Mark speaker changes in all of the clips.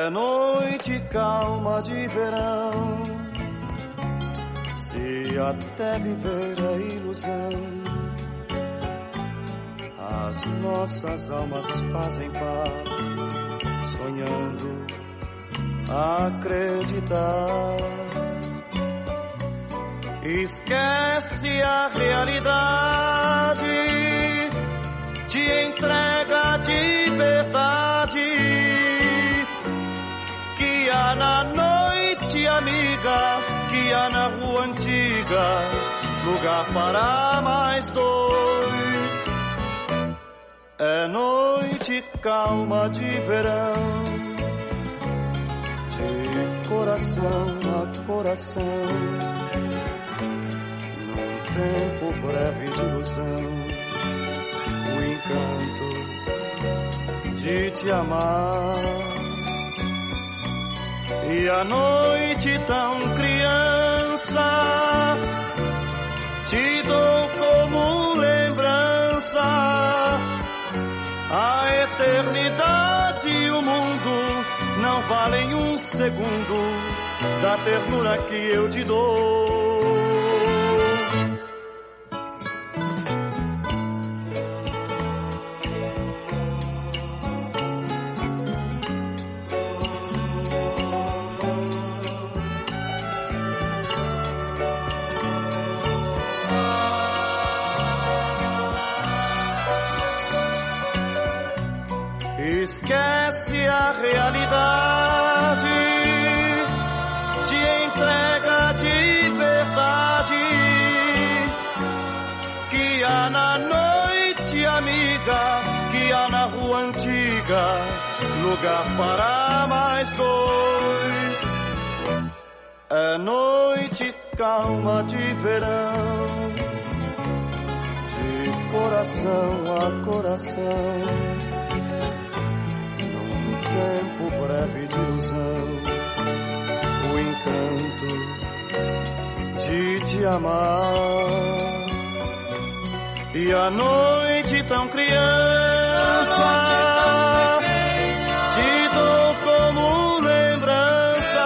Speaker 1: É noite calma de verão, se até viver é ilusão, as nossas almas fazem paz, sonhando acreditar. Esquece a realidade, te entrega de verdade, que há na noite amiga, que há na rua antiga, lugar para mais dois. É noite calma de verão, de coração a coração, num tempo breve de ilusão, o encanto de te amar. E a noite tão criança, te dou como lembrança, a eternidade e o mundo não valem um segundo da ternura que eu te dou. Esquece a realidade, te entrega de verdade, que há na noite amiga, que há na rua antiga, lugar para mais dois. É noite calma de verão, de coração a coração, tempo breve de ilusão, o encanto de te amar. E a noite tão criança, te dou como lembrança,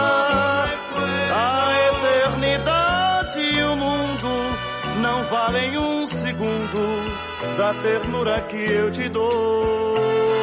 Speaker 1: a eternidade e o mundo não valem um segundo da ternura que eu te dou.